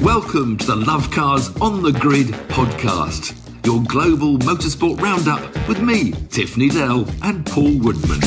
Welcome to the Love Cars on the Grid podcast, your global motorsport roundup with me, Tiffany Dell and Paul Woodman.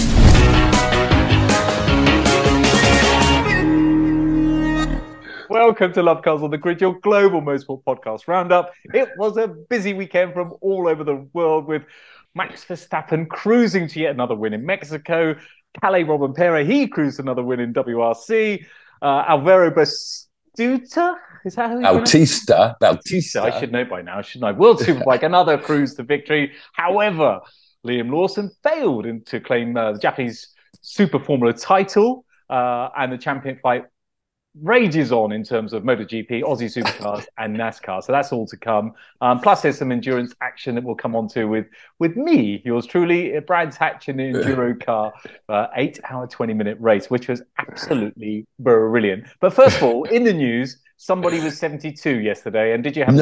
Welcome to Love Cars on the Grid, your global motorsport podcast roundup. It was a busy weekend from all over the world with Max Verstappen cruising to yet another win in Mexico. Calais Rovanpera, he cruised another win in WRC. Alvaro Bautista, is that how you pronounce it? Bautista. I should know by now, shouldn't I? World Superbike, another cruise to victory. However, Liam Lawson failed to claim the Japanese Super Formula title, and the champion fight rages on in terms of MotoGP, Aussie Supercars and NASCAR. So that's all to come. Plus there's some endurance action that we'll come on to with me, yours truly, Brands Hatch in the Enduro car, 8-hour, 20-minute race, which was absolutely brilliant. But first of all, in the news, somebody was 72 yesterday. And did you have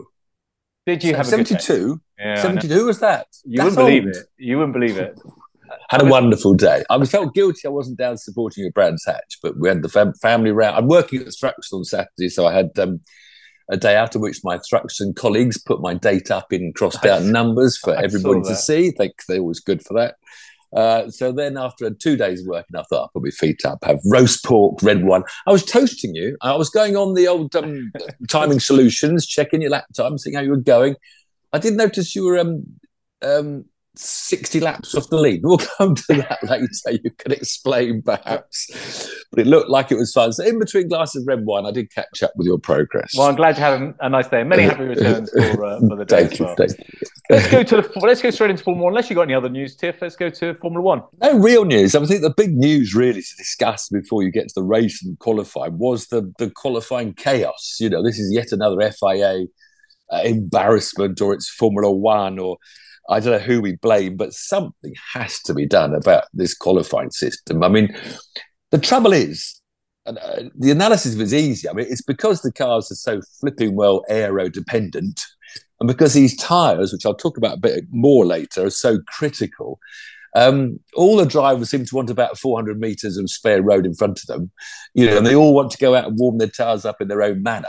Did you have 72? Yeah, 72, who was that? You wouldn't believe it. You wouldn't believe it. Had a wonderful day. I felt guilty I wasn't down supporting you at Brands Hatch, but we had the family round. I'm working at Thruxton on Saturday, so I had a day out of which my Thruxton colleagues put my date up in crossed out numbers for everybody to see. They're always good for that. So then after 2 days working, I thought I'll put my feet up, have roast pork, red wine. I was toasting you. I was going on the old timing solutions, checking your lap time, seeing how you were going. I did notice you were 60 laps off the lead. We'll come to that later. You can explain perhaps, but it looked like it was fun. So in between glasses of red wine, I did catch up with your progress. Well, I'm glad you had a nice day. Many happy returns for the day as well. Thank you. Let's go straight into Formula One. Unless you got any other news, Tiff, let's go to Formula One. No real news. I think the big news really to discuss before you get to the race and qualify was the qualifying chaos. You know, this is yet another FIA embarrassment, or it's Formula One, or I don't know who we blame, but something has to be done about this qualifying system. I mean, the trouble is, the analysis is easy. I mean, it's because the cars are so flipping well aero-dependent, and because these tyres, which I'll talk about a bit more later, are so critical. All the drivers seem to want about 400 metres of spare road in front of them, you know, and they all want to go out and warm their tyres up in their own manner.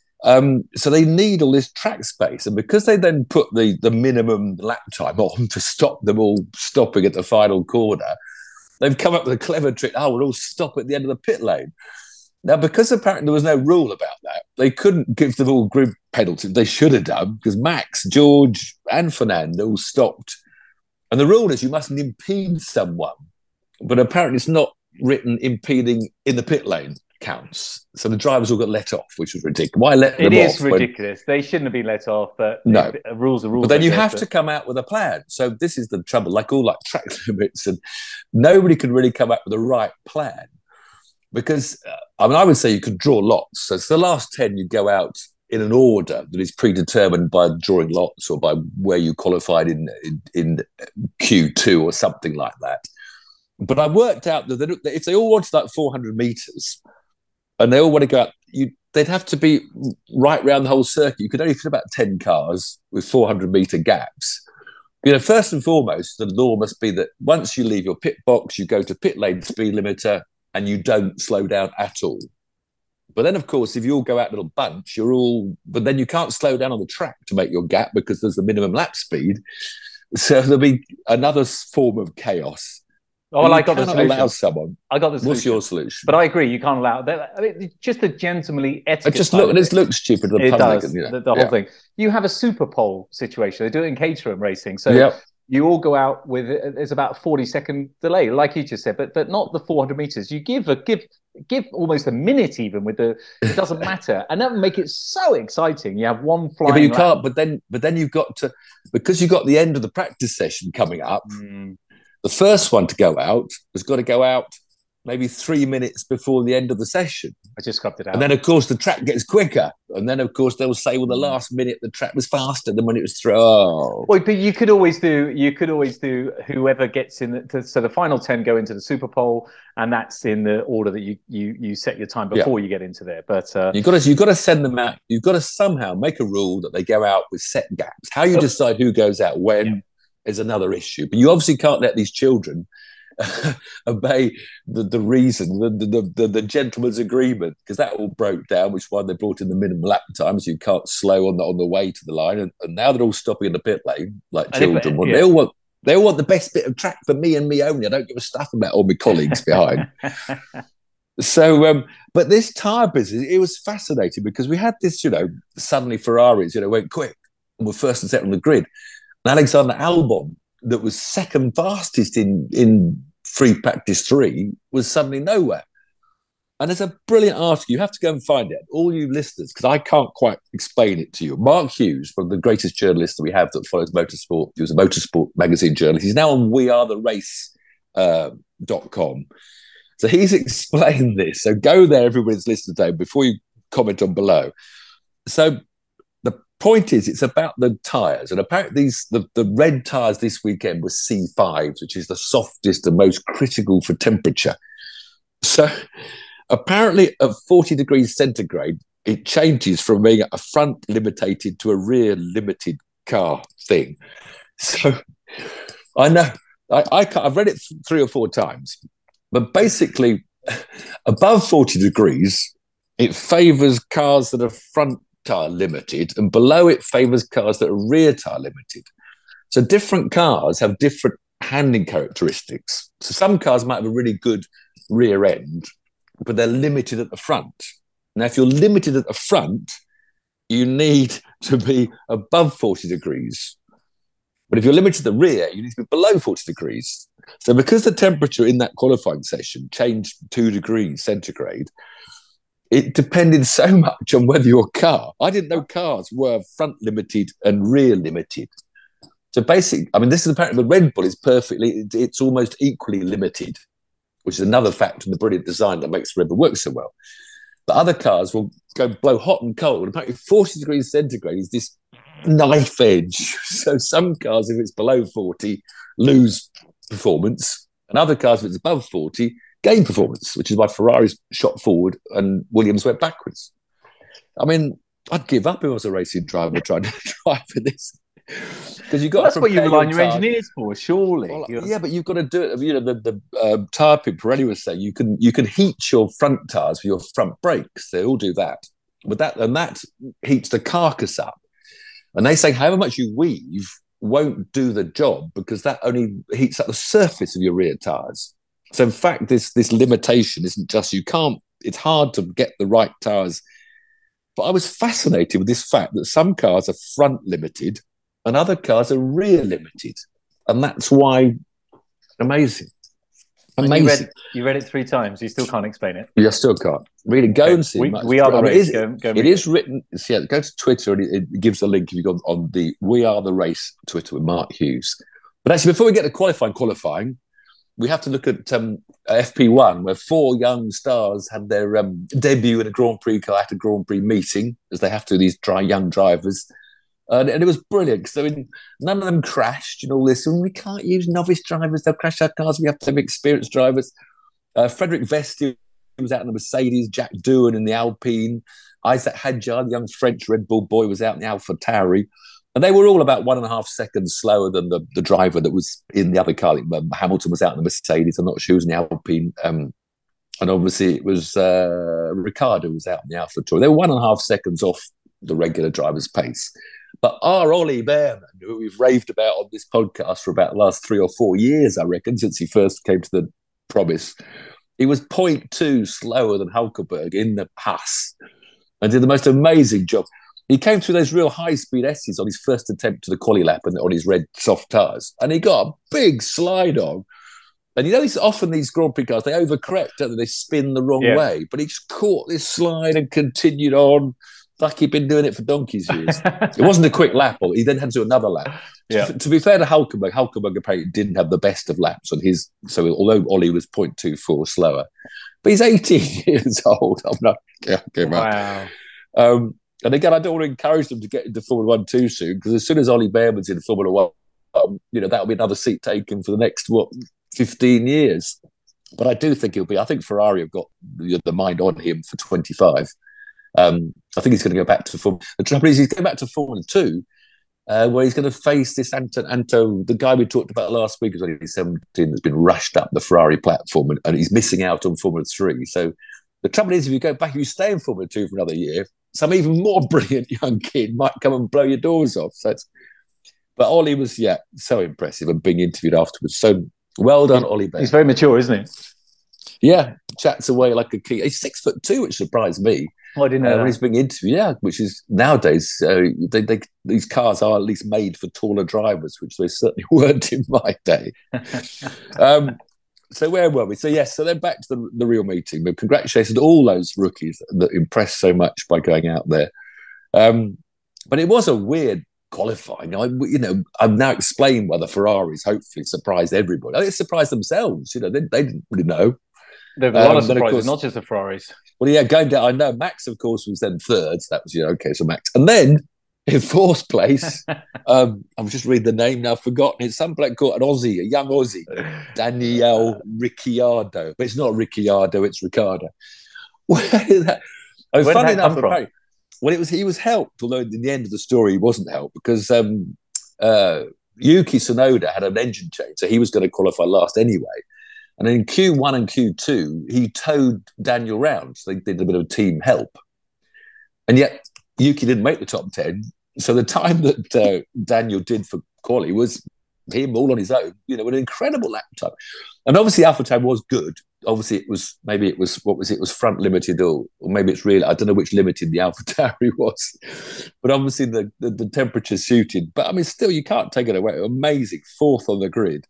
So they need all this track space, and because they then put the minimum lap time on to stop them all stopping at the final corner, they've come up with a clever trick. We'll all stop at the end of the pit lane. Now, because apparently there was no rule about that, they couldn't give them all group penalties. They should have done, because Max, George and Fernando all stopped. And the rule is you mustn't impede someone, but apparently it's not written impeding in the pit lane counts. So the drivers all got let off, which was ridiculous. Why let them off? It is ridiculous. They shouldn't have been let off, but no. Rules are rules. But then you have to come out with a plan. So this is the trouble, like track limits, and nobody could really come up with the right plan. Because, I would say you could draw lots. So it's the last 10 you go out in an order that is predetermined by drawing lots or by where you qualified in Q2 or something like that. But I worked out that if they all wanted like 400 metres, and they all want to go out, they'd have to be right round the whole circuit. You could only fit about 10 cars with 400-metre gaps. You know, first and foremost, the law must be that once you leave your pit box, you go to pit lane speed limiter and you don't slow down at all. But then, of course, if you all go out in a little bunch, but then you can't slow down on the track to make your gap because there's the minimum lap speed. So there'll be another form of chaos. Oh, well, I got the solution. Allow someone. I got the solution. What's your solution? But I agree, you can't allow that. I mean, just the gentlemanly etiquette. It looks stupid to the public. Does, the whole thing. You have a super pole situation. They do it in Caterham racing. So you all go out with there's about a 40-second delay, like you just said, but not the 400 meters. You give almost a minute even with it doesn't matter, and that would make it so exciting. You have one flying. But you can't. But then you've got to, because you've got the end of the practice session coming up. The first one to go out has got to go out maybe 3 minutes before the end of the session. I just scrubbed it out. And then, of course, the track gets quicker. And then, of course, they'll say, well, the last minute the track was faster than when it was through. Oh. Well, but you could always do whoever gets in. So the final 10 go into the Super Pole, and that's in the order that you set your time before you get into there. But you've got to send them out. You've got to somehow make a rule that they go out with set gaps. How you decide who goes out when is another issue. But you obviously can't let these children obey the reason, the gentleman's agreement, because that all broke down, which is why they brought in the minimum lap time, so you can't slow on the way to the line. And now they're all stopping in the pit lane like children. They all want the best bit of track for me and me only. I don't give a stuff about all my colleagues behind. So, but this tyre business, it was fascinating because we had this, suddenly Ferraris, went quick and were first and second on the grid. And Alexander Albon, that was second fastest in free practice 3, was suddenly nowhere. And there's a brilliant article. You have to go and find it. All you listeners, because I can't quite explain it to you. Mark Hughes, one of the greatest journalists that we have that follows motorsport. He was a motorsport magazine journalist. He's now on wearetherace.com. So he's explained this. So go there, everybody's listening today, before you comment on below. So the point is, it's about the tyres. And apparently the red tyres this weekend were C5s, which is the softest and most critical for temperature. So apparently at 40 degrees centigrade, it changes from being a front limited to a rear limited car thing. So I know, I've read it 3 or 4 times. But basically, above 40 degrees, it favours cars that are front tyre limited, and below it favours cars that are rear tyre limited. So different cars have different handling characteristics. So some cars might have a really good rear end, but they're limited at the front. Now, if you're limited at the front, you need to be above 40 degrees. But if you're limited at the rear, you need to be below 40 degrees. So because the temperature in that qualifying session changed 2 degrees centigrade, it depended so much on whether your car... I didn't know cars were front limited and rear limited. So basically, this is apparently the Red Bull is perfectly... It's almost equally limited, which is another factor in the brilliant design that makes the Red Bull work so well. But other cars will blow hot and cold. Apparently 40 degrees centigrade is this knife edge. So some cars, if it's below 40, lose performance, and other cars, if it's above 40, gain performance, which is why Ferrari's shot forward and Williams went backwards. I'd give up if I was a racing driver trying to drive for this. Because you've got that's what you rely on your engineers for, surely. Well, yeah, but you've got to do it. The tyre pit Pirelli was saying you can heat your front tyres with your front brakes. They all do that, but that heats the carcass up. And they say however much you weave won't do the job because that only heats up the surface of your rear tyres. So in fact, this limitation isn't just it's hard to get the right tyres. But I was fascinated with this fact that some cars are front limited and other cars are rear limited. And that's why amazing. Amazing. You read it 3 times. You still can't explain it. You still can't. Really, go and see. We Are The Race. It is written. Yeah, go to Twitter and it gives a link if you go on the We Are The Race Twitter with Mark Hughes. But actually, before we get to qualifying, we have to look at FP1, where 4 young stars had their debut in a Grand Prix car at a Grand Prix meeting, as they have to, these young drivers. And it was brilliant because none of them crashed and all this. And we can't use novice drivers; they'll crash our cars. We have to have experienced drivers. Frederic Vesti was out in the Mercedes. Jack Doohan in the Alpine. Isaac Hadjar, the young French Red Bull boy, was out in the Alpha Tauri. And they were all about 1.5 seconds slower than the driver that was in the other car. Hamilton was out in the Mercedes. I'm not sure who was in the Alpine. And obviously it was Ricciardo was out in the Alpha Tauri. They were 1.5 seconds off the regular driver's pace. But our Ollie Behrman, who we've raved about on this podcast for about the last 3 or 4 years, I reckon, since he first came to the Promise, he was 0.2 slower than Hulkenberg in the pass and did the most amazing job. He came through those real high-speed S's on his first attempt to the quali lap and on his red soft tyres, and he got a big slide on. And it's often these Grand Prix cars, they overcorrect, don't they? They spin the wrong way. But he just caught this slide and continued on. Like he'd been doing it for donkey's years. It wasn't a quick lap, he then had to do another lap. Yeah. To be fair to Hulkenberg apparently didn't have the best of laps on his. So although Ollie was 0.24 slower, but he's 18 years old. I'm not. Wow. And again, I don't want to encourage them to get into Formula 1 too soon, because as soon as Ollie Behrman's in Formula 1, that'll be another seat taken for the next 15 years. But I do think I think Ferrari have got the mind on him for 25. I think he's going to go back to Formula. The trouble is, he's going back to Formula 2. where he's going to face this Anto, the guy we talked about last week, who's only 17, has been rushed up the Ferrari platform, and he's missing out on Formula 3. So the trouble is, if you go back, if you stay in Formula 2 for another year, some even more brilliant young kid might come and blow your doors off. But Ollie was, so impressive and being interviewed afterwards. So well done, Ollie Bear. He's very mature, isn't he? Yeah, chats away like a king. He's 6'2", which surprised me. Oh, I didn't know that. When he's being interviewed, which is nowadays, these cars are at least made for taller drivers, which they certainly weren't in my day. So where were we? So then back to the real meeting. But congratulations to all those rookies that impressed so much by going out there. But it was a weird qualifying. I've now explained why the Ferraris hopefully surprised everybody. They surprised themselves. They didn't really know. There were a lot of surprises, not just the Ferraris. Well, going down, I know Max, of course, was then third. So that was, okay, so Max. And then in fourth place, I'm just reading the name now, I've forgotten. It's some bloke called an Aussie, a young Aussie, Daniel Ricciardo. But it's not Ricciardo, it's Ricciardo. Where did that? Funny enough, he was helped, although in the end of the story, he wasn't helped because Yuki Tsunoda had an engine change, so he was going to qualify last anyway. And in Q1 and Q2, he towed Daniel round. So they did a bit of team help. And yet, Yuki didn't make the top 10. So the time that Daniel did for quali was him all on his own, an incredible lap time. And obviously, Alpha time was good. Obviously, it was front limited or maybe it's really, I don't know which limited the Alpha Tauri was. But obviously, the temperature suited. But I mean, still, you can't take it away. Amazing. Fourth on the grid.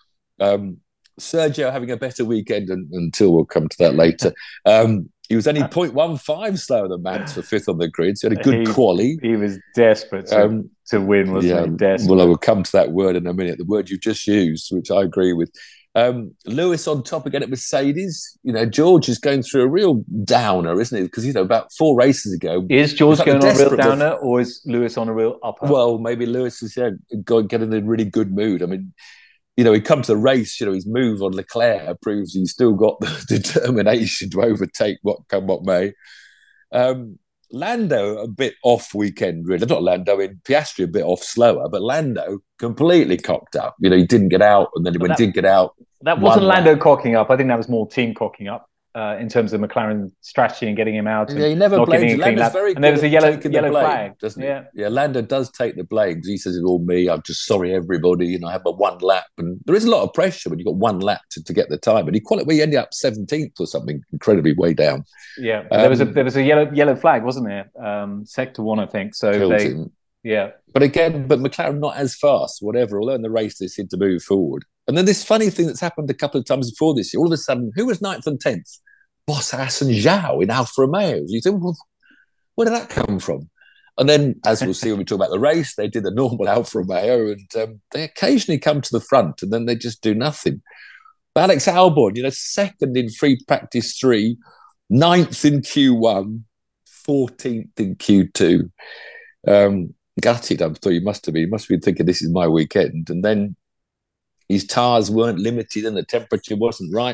Sergio having a better weekend until we'll come to that later. He was only 0.15 slower than Max for fifth on the grid. So he had a good quali. He was desperate to win, wasn't he? Desperate. Well, I will come to that word in a minute, the word you've just used, which I agree with. Lewis on top again at Mercedes. George is going through a real downer, isn't he? Because, about 4 races ago. Is George going on a real downer or is Lewis on a real upper? Well, maybe Lewis is getting in a really good mood. I mean, he come to the race, his move on Leclerc proves he's still got the determination to overtake what come what may. Lando, a bit off weekend, really. Not Lando, Piastri a bit off slower, but Lando completely cocked up. He didn't get out, and then when he did get out... That wasn't Lando cocking up. I think that was more team cocking up in terms of McLaren strategy and getting him out. And he never blames. Lando's very good. And there was a yellow flag, doesn't he? Yeah, Lando does take the blame because he says it's all me. I'm just sorry, everybody. I have my one lap, and there is a lot of pressure when you've got one lap to get the time. But he ended up 17th or something, incredibly way down. Yeah, there was a yellow flag, wasn't there? Sector 1, I think. So But McLaren not as fast, whatever. Although in the race they seemed to move forward. And then this funny thing that's happened a couple of times before this year, all of a sudden, who was 9th and 10th? Bottas and Zhou in Alfa Romeo. You think, well, where did that come from? And then, as we'll see when we talk about the race, they did the normal Alfa Romeo and they occasionally come to the front and then they just do nothing. But Alex Albon, 2nd in free practice 3, 9th in Q1, 14th in Q2. Gutted, I'm sure he must have been thinking this is my weekend. And then his tyres weren't limited and the temperature wasn't right.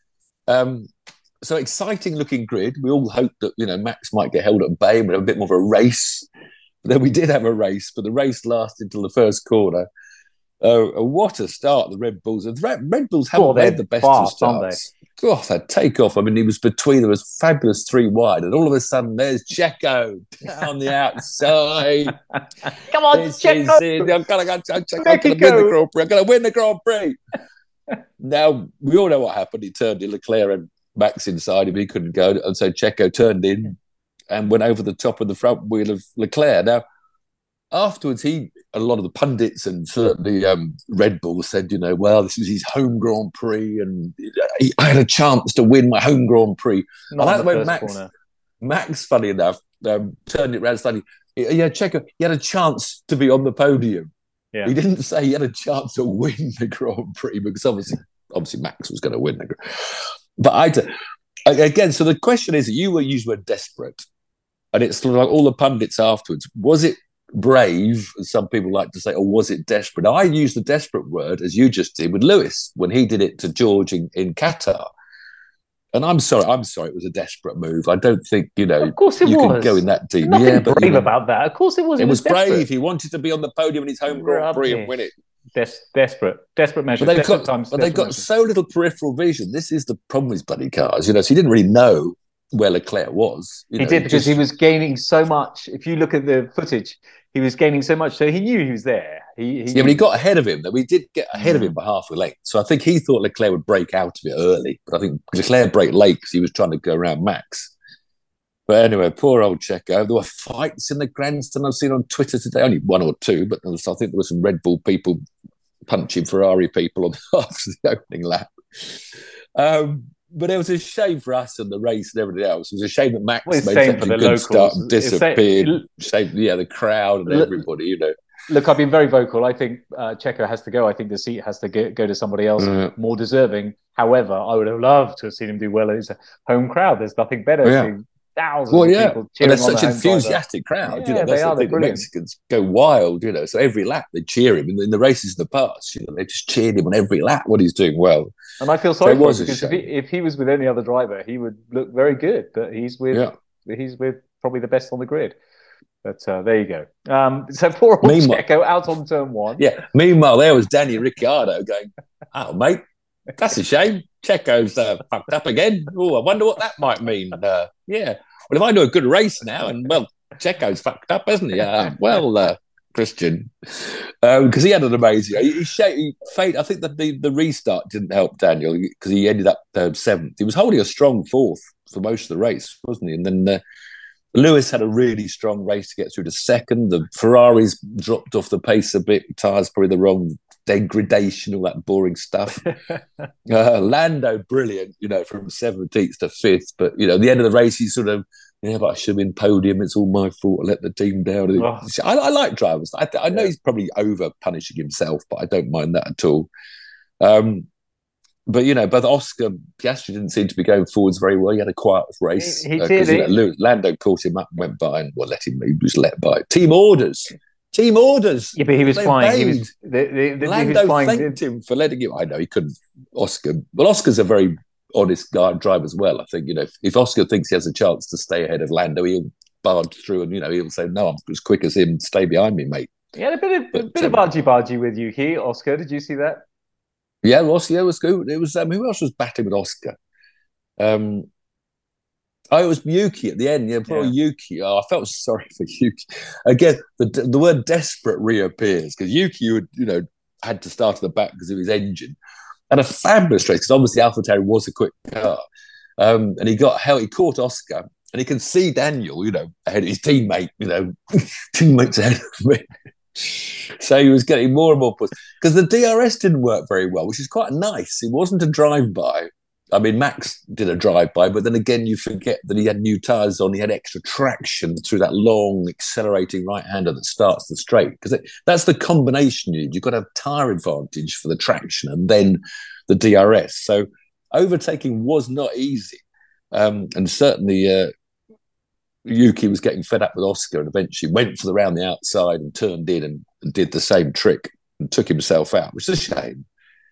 So exciting looking grid. We all hoped that, Max might get held at bay and we'd have a bit more of a race. But then we did have a race, but the race lasted until the first corner. What a start, the Red Bulls. The Red Bulls haven't had the best of starts. God, that takeoff. I mean, he was between, there was fabulous 3 wide, and all of a sudden there's Checo down the outside. Come on, Checo! I'm going to win the Grand Prix. Now, we all know what happened. He turned in, Leclerc and Max inside him, he couldn't go, and so Checo turned in and went over the top of the front wheel of Leclerc. Now, afterwards, a lot of the pundits and certainly Red Bull said, well, this was his home Grand Prix and I had a chance to win my home Grand Prix. Not I like the way Max, funny enough, turned it around slightly. Yeah, Checo, he had a chance to be on the podium. Yeah. He didn't say he had a chance to win the Grand Prix because obviously Max was going to win the Grand Prix. But again, so the question is, you were desperate. And it's sort of like all the pundits afterwards. Was it brave, as some people like to say, or was it desperate? Now, I used the desperate word, as you just did, with Lewis, when he did it to George in Qatar. And I'm sorry, it was a desperate move. I don't think, Of course it you was. could go in that deep. Nothing brave about that. Of course it was. It was brave. Desperate. He wanted to be on the podium in his home Grand Prix and win it. Desperate measures. But they've got so little peripheral vision. This is the problem with bloody cars. So he didn't really know where Leclerc was. He did because he was gaining so much. If you look at the footage, he was gaining so much, so he knew he was there. But he got ahead of him. We did get ahead of him by half a length. So I think he thought Leclerc would break out of it early. But I think Leclerc braked late because he was trying to go around Max. But anyway, poor old Checo. There were fights in the grandstand I've seen on Twitter today. Only one or two, but I think there were some Red Bull people punching Ferrari people after the opening lap. But it was a shame for us and the race and everything else. It was a shame that Max made such a good locals. Start and disappeared. Shame, the crowd and everybody, Look, I've been very vocal. I think Checo has to go. I think the seat has to go to somebody else more deserving. However, I would have loved to have seen him do well at his home crowd. There's nothing better than thousands of people cheering on the home such an enthusiastic crowd. Yeah, they are. The Mexicans go wild, So every lap they cheer him. In the races in the past, they just cheered him on every lap when he's doing well. And I feel sorry for him because if he was with any other driver, he would look very good. But he's with probably the best on the grid. But there you go. So poor old Checo out on turn one. Yeah. Meanwhile, there was Danny Ricciardo going, "Oh, mate, that's a shame. Checo's fucked up again. Oh, I wonder what that might mean." Yeah. Well, if I do a good race now, and Checo's fucked up, hasn't he? Christian, because he had an amazing. I think that the restart didn't help Daniel because he ended up seventh. He was holding a strong fourth for most of the race, wasn't he? And then Lewis had a really strong race to get through to second. The Ferraris dropped off the pace a bit. Tyres probably the wrong degradation, all that boring stuff. Lando, brilliant, from 17th to 5th. But, at the end of the race, he sort of, but I should have been podium. It's all my fault. I let the team down. Oh. I like drivers. I know he's probably over punishing himself, but I don't mind that at all. But Oscar Piastri didn't seem to be going forwards very well. He had a quiet race. He did. Lando caught him up and went by and let him. He was let by. Team orders. Yeah, but he was flying. Lando thanked him for letting him. I know he couldn't. Oscar's a very honest guy and drive as well. I think if Oscar thinks he has a chance to stay ahead of Lando, he'll barge through and he'll say, "No, I'm as quick as him. Stay behind me, mate." He had a bit of argy-bargy with Yuki. Oscar, did you see that? Yeah, Oscar was good. It was who else was batting with Oscar? It was Yuki at the end. Yeah, poor Yuki. I felt sorry for Yuki. Again, the word desperate reappears because Yuki had to start at the back because of his engine. And a fabulous race because obviously AlphaTauri was a quick car. And he caught Oscar and he can see Daniel, ahead of his teammate, teammates ahead of me. So he was getting more and more pushed because the DRS didn't work very well, which is quite nice. It wasn't a drive-by. I mean, Max did a drive-by, but then again, you forget that he had new tyres on. He had extra traction through that long accelerating right-hander that starts the straight because that's the combination you need. You've got to have tyre advantage for the traction and then the DRS. So overtaking was not easy. And certainly Yuki was getting fed up with Oscar and eventually went for the round the outside and turned in and did the same trick and took himself out, which is a shame.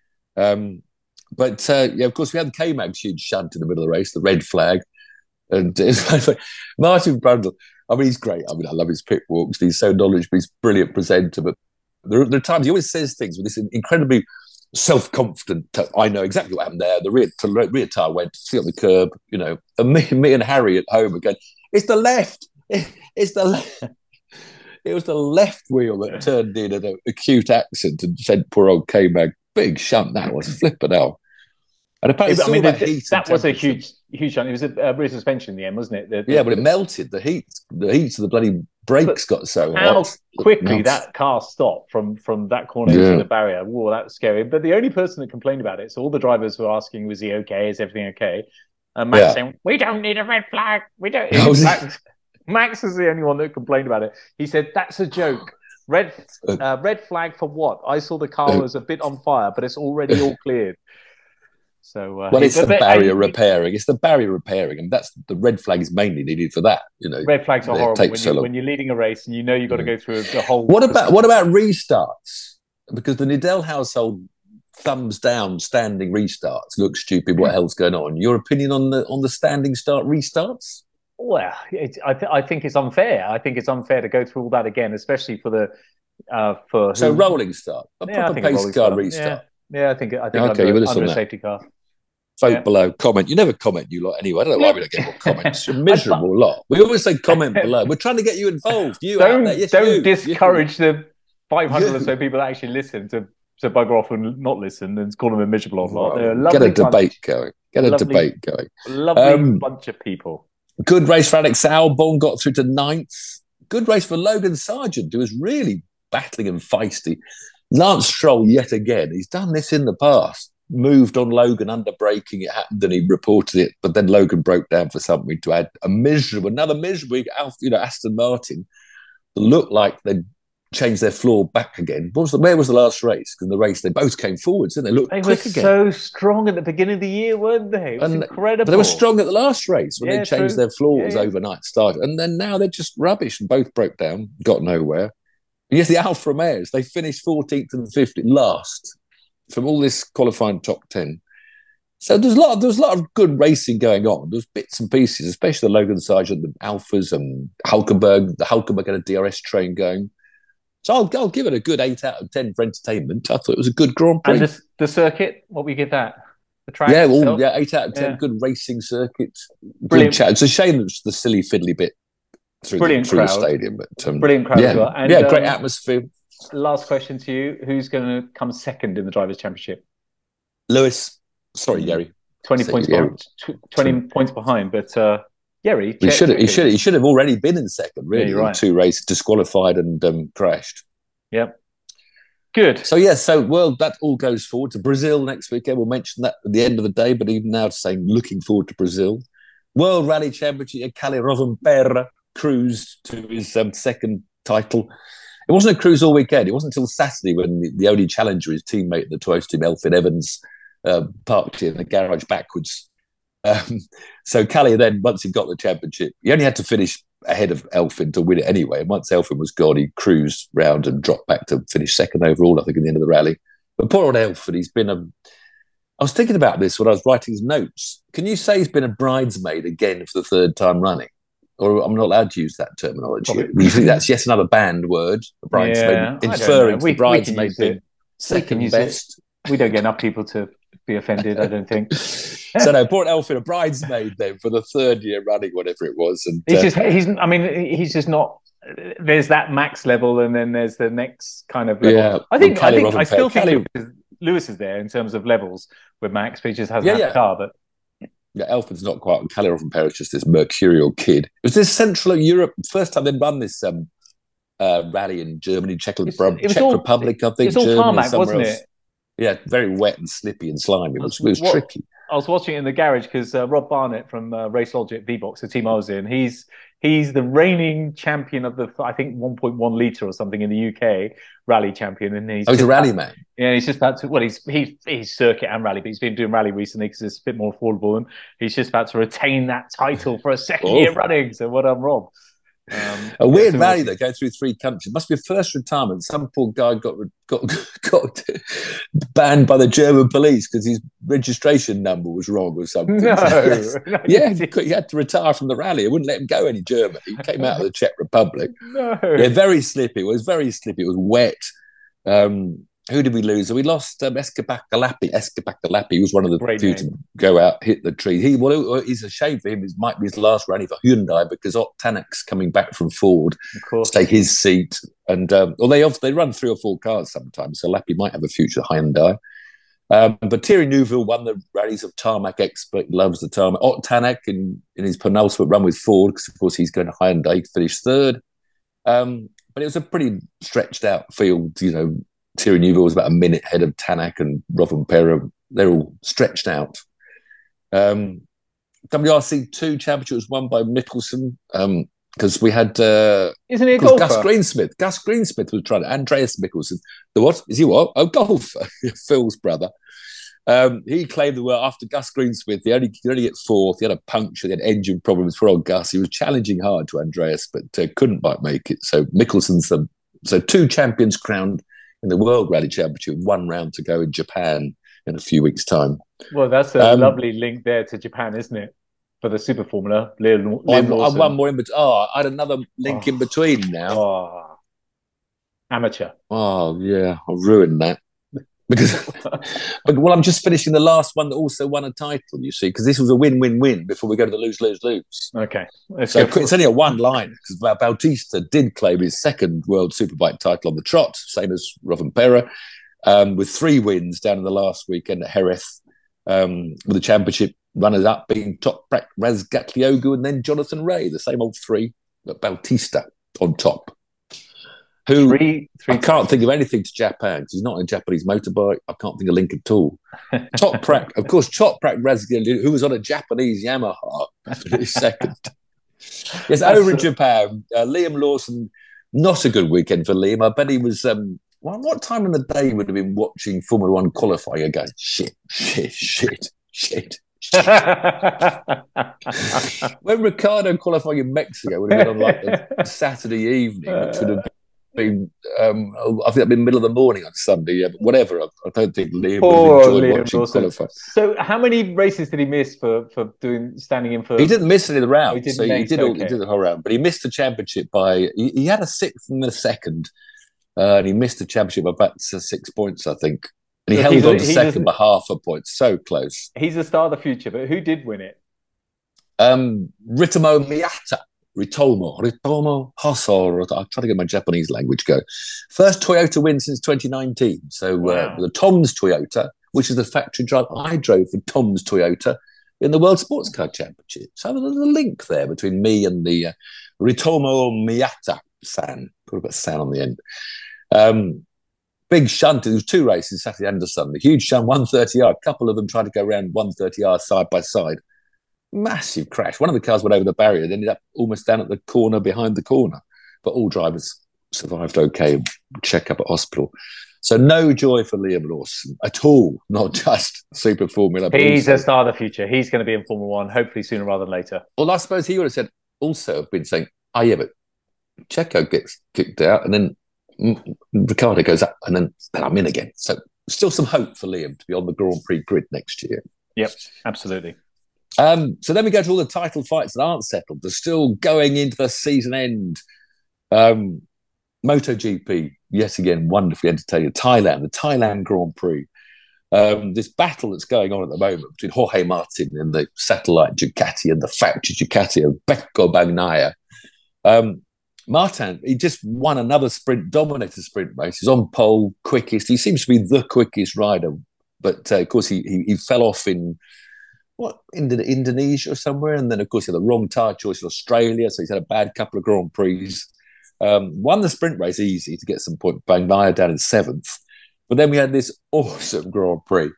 But of course, we had the K-Mag huge shunt in the middle of the race, the red flag. And Martin Brundle, I mean, he's great. I mean, I love his pit walks. He's so knowledgeable. He's a brilliant presenter. But there are times he always says things with this incredibly self-confident, I know exactly what happened there. The rear tyre went, see on the curb, and me and Harry at home again. It's the left. It's the left. It was the left wheel that turned in at an acute accident and sent poor old K-Mag. Big shunt that was, flipping out. And apparently, that was a huge shunt. It was a rear suspension in the end, wasn't it? But it melted. The heat of the bloody brakes got so hot. How quickly that car stopped from that corner into the barrier. Whoa, that was scary. But the only person that complained about it, so all the drivers were asking, was he okay? Is everything okay? And Max saying, we don't need a red flag. We don't. Max is the only one that complained about it. He said, that's a joke. Red flag for what? I saw the car was a bit on fire, but it's already all cleared. So, it's the barrier repairing. It's the barrier repairing, and that's the red flag is mainly needed for that. Red flags are horrible when you're leading a race and you've got to go through the whole. What about restarts? Because the Needell household thumbs down standing restarts. Look stupid. What hell's going on? Your opinion on the standing start restarts? Well, I think it's unfair. I think it's unfair to go through all that again, especially for the rolling start, a proper pace car restart. Yeah, I think okay, under a safety car. Vote below, comment. You never comment, you lot, anyway. I don't know why we don't get more comments. You're a miserable lot. We always say comment below. We're trying to get you involved. Don't discourage the 500 or so people that actually listen to bugger off and not listen and call them a miserable lot. They're a lovely Get a debate going. Lovely bunch of people. Good race for Alex Albon, got through to 9th. Good race for Logan Sargent, who was really battling and feisty. Lance Stroll, yet again, he's done this in the past. Moved on Logan under braking. It happened and he reported it, but then Logan broke down for something to add another miserable Aston Martin looked like they'd changed their floor back again. Where was the last race? Because the race, they both came forwards, didn't they? They were so strong at the beginning of the year, weren't they? It was incredible. But they were strong at the last race when they changed their floors overnight started. And then now they're just rubbish and both broke down, got nowhere. And yes, the Alfa Romeos, they finished 14th and 15th, last from all this qualifying top 10. So there's a lot of good racing going on. There's bits and pieces, especially the Logan Sargent, the Alphas, and Hulkenberg. The Hulkenberg had a DRS train going. So I'll give it a good 8 out of 10 for entertainment. I thought it was a good Grand Prix. And the circuit, what we give that? The track? 8 out of 10. Good racing circuit. Brilliant. It's a shame that it's the silly fiddly bit through the stadium. But, brilliant crowd as well. And, great atmosphere. Last question to you. Who's going to come second in the Drivers' Championship? Lewis. Sorry, Gary. 20 points behind. 20 points behind, but Gary. He should have already been in second, really. Right. 2 races, disqualified and crashed. Yep. Good. So that all goes forward to Brazil next weekend. We'll mention that at the end of the day, but even now saying looking forward to Brazil. World Rally Championship, Kalle Rovanperä cruised to his second title. It wasn't a cruise all weekend. It wasn't until Saturday when the only challenger, his teammate at the Toyota team, Elfyn Evans, parked in the garage backwards. So Kalle then, once he got the championship, he only had to finish ahead of Elfyn to win it anyway. And once Elfyn was gone, he cruised round and dropped back to finish second overall, I think, at the end of the rally. But poor old Elfyn, he's been I was thinking about this when I was writing his notes. Can you say he's been a bridesmaid again for the 3rd time running? Or I'm not allowed to use that terminology. You think that's yet another banned word, a bridesmaid, inferring to the bridesmaid being second best. We don't get enough people to be offended, I don't think. So no, poor Elfyn, a bridesmaid then for the 3rd year running, whatever it was. And he's just not. There's that max level, and then there's the next kind of level. Yeah, I still think Lewis is there in terms of levels with Max, but he just hasn't had the car. But Elfyn's not quite. Kalle Rovanperä is just this mercurial kid. It was this Central Europe first time they'd run this rally in Germany, Czech Republic, I think. It's all tarmac, wasn't it? Yeah, very wet and slippy and slimy. It was tricky. I was watching it in the garage because Rob Barnett from Race Logic V-Box, the team I was in, he's the reigning champion of the, I think, 1.1 litre or something in the UK, rally champion. And he's a rally man. Yeah, he's just about to, he's circuit and rally, but he's been doing rally recently because it's a bit more affordable. And he's just about to retain that title for a second year running. So well done, Rob. A weird rally though, going through 3 countries. Must be a first retirement. Some poor guy got banned by the German police because his registration number was wrong or something. No, he had to retire from the rally. It wouldn't let him go any German. He came out of the Czech Republic. Very slippy. It was very slippy. It was wet. Who did we lose? We lost Esteban Calapi. Esteban Calapi was one of the few to go out, hit the tree. He's a shame for him. It might be his last rally for Hyundai because Ott Tanak's coming back from Ford to take his seat. And they run 3 or 4 cars sometimes, so Lappi might have a future Hyundai. But Thierry Neuville won the rallies of Tarmac Expert. He loves the tarmac. Ott Tanak in his penultimate run with Ford, because of course he's going to Hyundai, finished 3rd. But it was a pretty stretched out field, Thierry Neuville was about a minute ahead of Tanak and Rovanperä. They're all stretched out. WRC2 championship was won by Mickelson because we had... Isn't he a golfer? Gus Greensmith. Gus Greensmith was trying to... Andreas Mickelson. The what? Is he what? Oh, golfer. Phil's brother. He claimed that after Gus Greensmith, he could only get 4th. He had a puncture. He had engine problems for old Gus. He was challenging hard to Andreas, but couldn't quite make it. So Mickelson's... So 2 champions crowned in the World Rally Championship, 1 round to go in Japan in a few weeks' time. Well, that's a lovely link there to Japan, isn't it? For the Super Formula, Liam Lawson. I one more in between. I had another link in between now. Amateur. Oh, yeah, I ruined that. Because, well, I'm just finishing the last one that also won a title, you see, because this was a win-win-win before we go to the lose-lose-lose. Okay. So it's only a one line, because Bautista did claim his second World Superbike title on the trot, same as Rovanperä, with 3 wins down in the last weekend at Jerez, with the championship runners-up being Toprak Razgatlioglu and then Jonathan Rea, the same old 3, but Bautista on top. Who I can't think of anything to Japan because he's not a Japanese motorbike. I can't think of link at all. Toprak, of course, Toprak Razgatlioglu, who was on a Japanese Yamaha after his second. Yes, over in Japan, Liam Lawson, not a good weekend for Liam. I bet he was. What time in the day would have been watching Formula One qualifying and going, shit. When Ricardo qualifying in Mexico would have been on like a Saturday evening, which would have been, I think that'd been middle of the morning on Sunday. But whatever, I don't think Liam would have enjoyed watching qualify. So, how many races did he miss for standing in for? He didn't miss any of the rounds. Oh, he did the whole round, but he missed the championship by. He had a 6th and a 2nd, and he missed the championship by about 6 points, I think. And he held on to second by half a point. So close. He's a star of the future, but who did win it? Ritomo Hossor. I'll try to get my Japanese language go. First Toyota win since 2019. So the Tom's Toyota, which is the factory drive I drove for Tom's Toyota in the World Sports Car Championship. So there's a link there between me and the Ritomo Miyata-san. Put a bit of san on the end. Big shunt. There was 2 races, Saturday and Sunday. Huge shunt, 130R. A couple of them tried to go around 130R side by side. Massive crash. One of the cars went over the barrier, then ended up almost down at the corner behind the corner. But all drivers survived okay. Check up at hospital. So no joy for Liam Lawson at all, not just Super Formula. He's a star of the future. He's going to be in Formula One, hopefully sooner rather than later. Well, I suppose he would have said, also have been saying, yeah, but Checo gets kicked out and then Ricardo goes up and then I'm in again. So still some hope for Liam to be on the Grand Prix grid next year. Yep, absolutely. So then we go to all the title fights that aren't settled. They're still going into the season end. MotoGP, yet again, wonderfully entertaining. The Thailand Grand Prix. This battle that's going on at the moment between Jorge Martin and the satellite Ducati and the factory Ducati of Pecco Bagnaia. Martin, he just won another dominated sprint race. He's on pole, quickest. He seems to be the quickest rider. But, of course, he fell off in Indonesia or somewhere. And then, of course, he had the wrong tyre choice in Australia. So he's had a bad couple of Grand Prix. Won the sprint race easy to get some point. Bagnaia down in 7th. But then we had this awesome Grand Prix.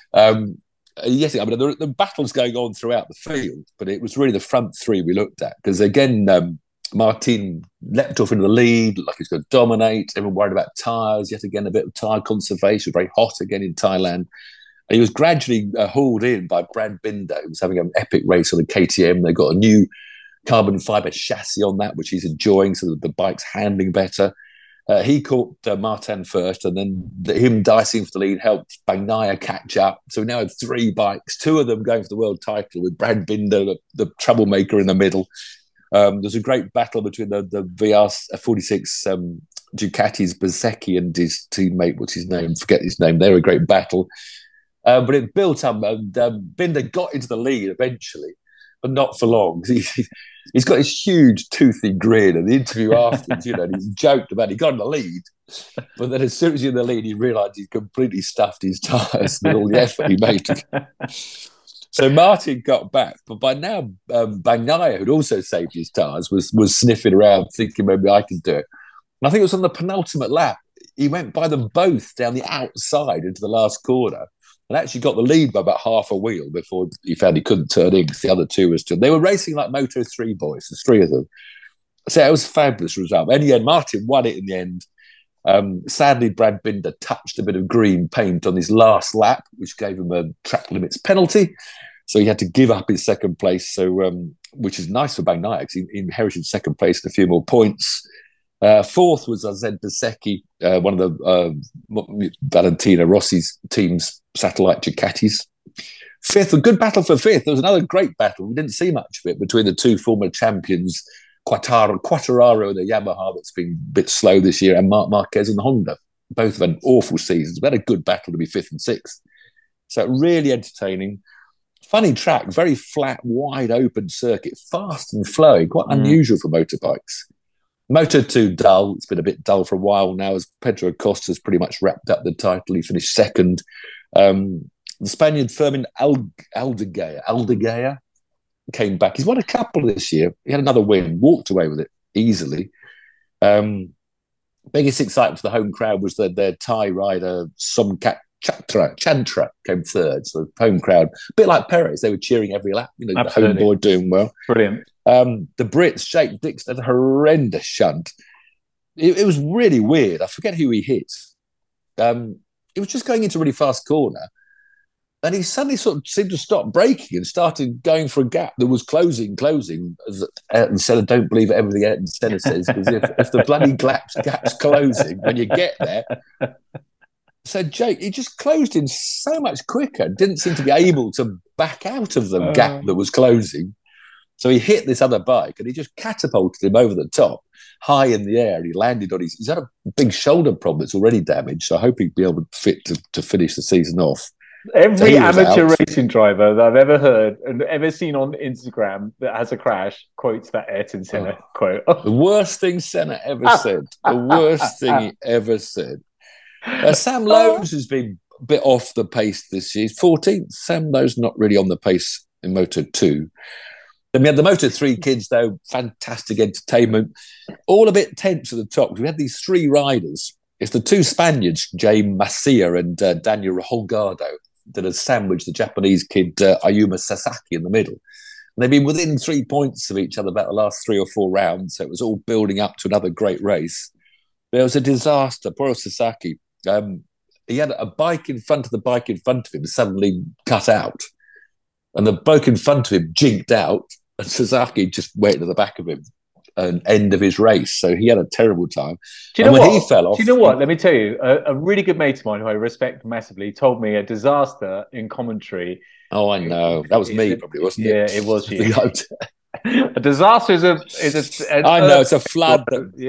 Yes, I mean, the battle's going on throughout the field, but it was really the front 3 we looked at. Because, again, Martin leapt off into the lead, like he's going to dominate. Everyone worried about tyres. Yet again, a bit of tyre conservation. Very hot again in Thailand. And he was gradually hauled in by Brad Binder, who was having an epic race on the KTM. They got a new carbon fibre chassis on that, which he's enjoying, so that the bike's handling better. He caught Martin first, and then him dicing for the lead helped Bagnaia catch up. So we now had 3 bikes, 2 of them going for the world title with Brad Binder, the troublemaker, in the middle. There's a great battle between the VR46 Ducati's Bezzecchi and his teammate, what's his name? Forget his name. They're a great battle. But it built up, and Binder got into the lead eventually, but not for long. He's got this huge toothy grin, and the interview afterwards, he's joked about he got in the lead, but then as soon as you're in the lead, he realised he'd completely stuffed his tyres with all the effort he made. So Martin got back, but by now Bagnaia, who'd also saved his tyres, was sniffing around, thinking maybe I could do it. And I think it was on the penultimate lap. He went by them both down the outside into the last corner, and actually got the lead by about half a wheel before he found he couldn't turn in because the other 2 were still. They were racing like Moto3 boys, there's 3 of them. So it was a fabulous result. And again, Martin won it in the end. Sadly, Brad Binder touched a bit of green paint on his last lap, which gave him a track limits penalty. So he had to give up his second place. So, which is nice for Bagnaia because he inherited second place and a few more points. Fourth was Azen Bezzecchi, one of the Valentino Rossi's team's satellite Ducatis. Fifth, a good battle for fifth. There was another great battle. We didn't see much of it between the two former champions, Quartararo and the Yamaha, that's been a bit slow this year, and Marc Marquez and Honda. Both have had awful seasons. We had a good battle to be fifth and sixth. So really entertaining. Funny track, very flat, wide open circuit, fast and flowing, quite unusual for motorbikes. Moto2 dull. It's been a bit dull for a while now as Pedro Acosta's pretty much wrapped up the title. He finished second. The Spaniard Fermin Aldeguer came back. He's won a couple this year. He had another win, walked away with it easily. Biggest excitement for the home crowd was their Thai rider, Chantra came third. So the home crowd, a bit like Perez, they were cheering every lap. You know, absolutely. The home boy doing well. Brilliant. The Brits, Jake Dixon, had a horrendous shunt. It was really weird. I forget who he hit. He was just going into a really fast corner, and he suddenly sort of seemed to stop braking and started going for a gap that was closing. As Ayrton Senna, don't believe everything Ayrton Senna says, because if the bloody gap's closing when you get there. So Jake, he just closed in so much quicker, didn't seem to be able to back out of the gap that was closing. So he hit this other bike and he just catapulted him over the top, high in the air. He landed on he's had a big shoulder problem that's already damaged, so I hope he'll be able to finish the season off. Every amateur racing driver that I've ever heard and ever seen on Instagram that has a crash quotes that Ayrton Senna quote. The worst thing Senna ever said. The worst thing he ever said. Sam Lowes has been a bit off the pace this year. 14th. Sam Lowes not really on the pace in Moto2. Then we had the Moto3 kids, though. Fantastic entertainment. All a bit tense at the top. We had these three riders. It's the two Spaniards, Jaime Masia and Daniel Holgado, that had sandwiched the Japanese kid Ayumu Sasaki in the middle. And they've been within 3 points of each other about the last 3 or 4 rounds, so it was all building up to another great race. There was a disaster. Poor Sasaki. He had a bike in front of the bike in front of him suddenly cut out, and the bloke in front of him jinked out, and Sasaki just went to the back of him. An end of his race, so he had a terrible time. Do you know what? He fell off. Do you know what? Let me tell you, a really good mate of mine who I respect massively told me a disaster in commentary. Oh, I know. That was me, probably, wasn't it? Yeah, it was you. A disaster is a I know it's a flood.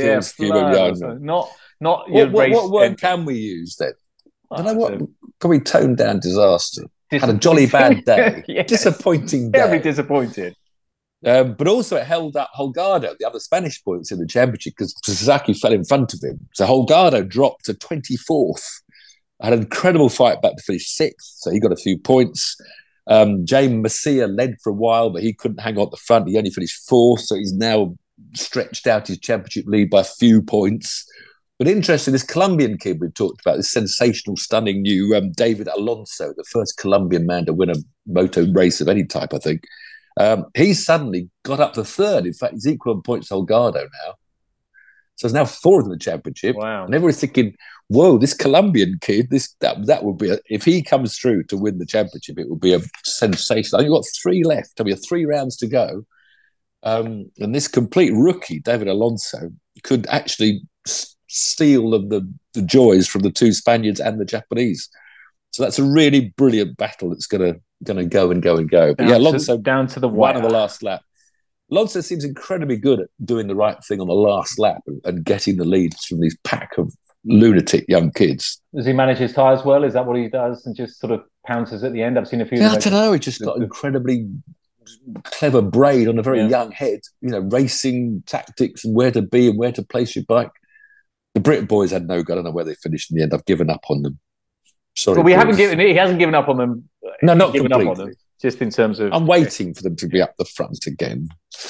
Flood. Not what word can we use then? I don't know what. Can we tone down disaster? Had a jolly bad day. Yes. Disappointing day. Very disappointed. But also it held up Holgado, the other Spanish points in the championship, because Sasaki fell in front of him. So Holgado dropped to 24th. Had an incredible fight back to finish 6th, so he got a few points. Jaime Masia led for a while, but he couldn't hang on at the front. He only finished 4th, so he's now stretched out his championship lead by a few points. But interesting, this Colombian kid we've talked about, this sensational, stunning new David Alonso, the first Colombian man to win a moto race of any type, I think. He suddenly got up to 3rd. In fact, he's equal on points to Holgado now. So he's now 4th in the championship. Wow. And everyone's thinking, whoa, this Colombian kid, that would be, if he comes through to win the championship, it would be a sensation. I think we've got 3 left. There'll be 3 rounds to go. And this complete rookie, David Alonso, could actually steal the joys from the 2 Spaniards and the Japanese. So that's a really brilliant battle that's going to go and go and go. But Alonso down to the wire. One of the last lap. Alonso seems incredibly good at doing the right thing on the last lap and getting the leads from these pack of lunatic young kids. Does he manage his tyres well? Is that what he does and just sort of pounces at the end? I've seen a few. I don't know. He just got incredibly clever brain on a very young head. You know, racing tactics and where to be and where to place your bike. The Brit boys had no go. I don't know where they finished in the end. I've given up on them. Sorry, but he hasn't given up on them. No, not completely. Up on them, just in terms of. I'm waiting for them to be up the front again.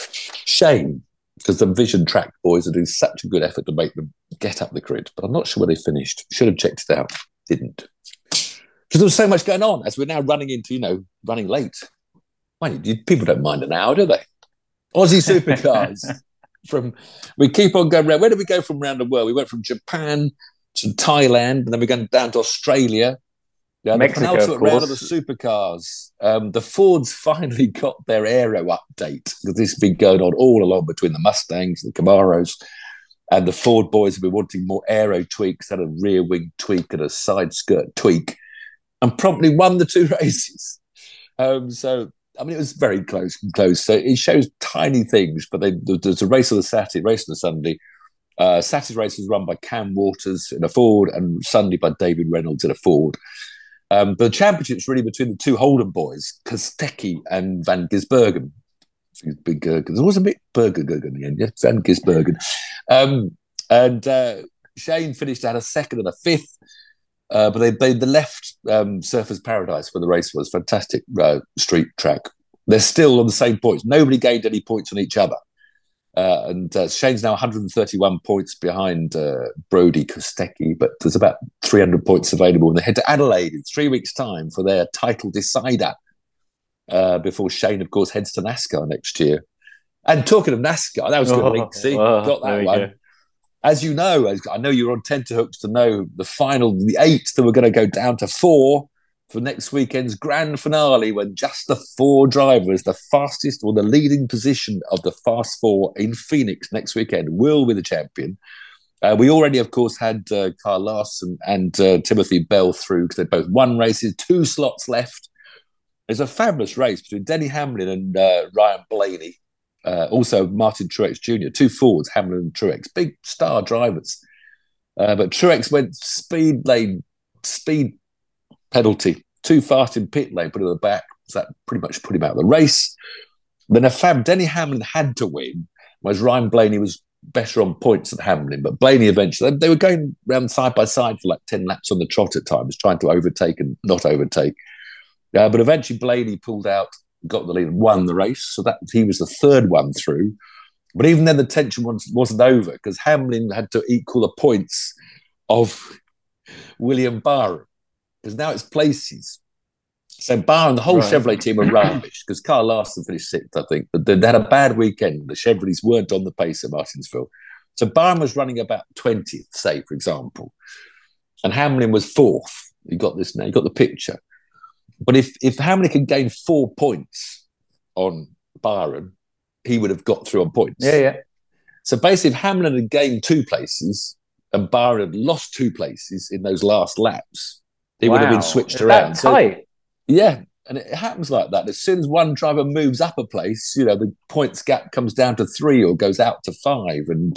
Shame, because the Vision Track boys are doing such a good effort to make them get up the grid. But I'm not sure where they finished. Should have checked it out. Didn't. Because there was so much going on as we're now running into, running late. People don't mind an hour, do they? Aussie supercars. We keep on going around. Where did we go from around the world? We went from Japan to Thailand, and then we're going down to Australia. Mexico, the penultimate round of the supercars. The Fords finally got their aero update, because this has been going on all along between the Mustangs and the Camaros. And the Ford boys have been wanting more aero tweaks, had a rear wing tweak and a side skirt tweak, and promptly won the 2 races. So, I mean, it was very close. So it shows tiny things, but there's a race on the Saturday, race on the Sunday. Saturday's race was run by Cam Waters in a Ford and Sunday by David Reynolds in a Ford. But the championship's really between the 2 Holden boys, Kostecki and Van Gisbergen. Big Gergen. There was a bit Berger in the end, yeah, Van Gisbergen. Shane finished out a 2nd and a 5th. But they left Surfers Paradise where the race was. Fantastic street track. They're still on the same points. Nobody gained any points on each other. Shane's now 131 points behind Brody Kostecki, but there's about 300 points available. And they head to Adelaide in 3 weeks' time for their title decider before Shane, of course, heads to NASCAR next year. And talking of NASCAR, that was a good link. See, got that one. Go. As you know, I know you're on tenterhooks to know the final, the 8th, that we're going to go down to 4 for next weekend's grand finale, when just the 4 drivers, the fastest or the leading position of the Fast 4 in Phoenix next weekend, will be the champion. We already, of course, had Kyle Larson and Timothy Bell through because they both won races, 2 slots left. It's a fabulous race between Denny Hamlin and Ryan Blaney. Also, Martin Truex Jr., 2 Fords, Hamlin and Truex, big star drivers. But Truex went speed penalty, too fast in pit lane, put him at the back. So that pretty much put him out of the race. Then Denny Hamlin had to win, whereas Ryan Blaney was better on points than Hamlin. But Blaney eventually, they were going round side by side for like 10 laps on the trot at times, trying to overtake and not overtake. But eventually Blaney pulled out, got the lead and won the race. So that he was the 3rd one through. But even then, the tension wasn't over because Hamlin had to equal the points of William Byron, because now it's places. So Byron, the whole Chevrolet team were rubbish because Kyle Larson finished 6th, I think. But they had a bad weekend. The Chevrolets weren't on the pace at Martinsville. So Byron was running about 20th, say, for example. And Hamlin was 4th. You got this now. You got the picture. But if Hamlin could gain 4 points on Byron, he would have got through on points. Yeah. So basically, if Hamlin had gained 2 places and Byron had lost 2 places in those last laps, he would have been switched around. That tight? So, yeah, and it happens like that. As soon as one driver moves up a place, the points gap comes down to 3 or goes out to 5. And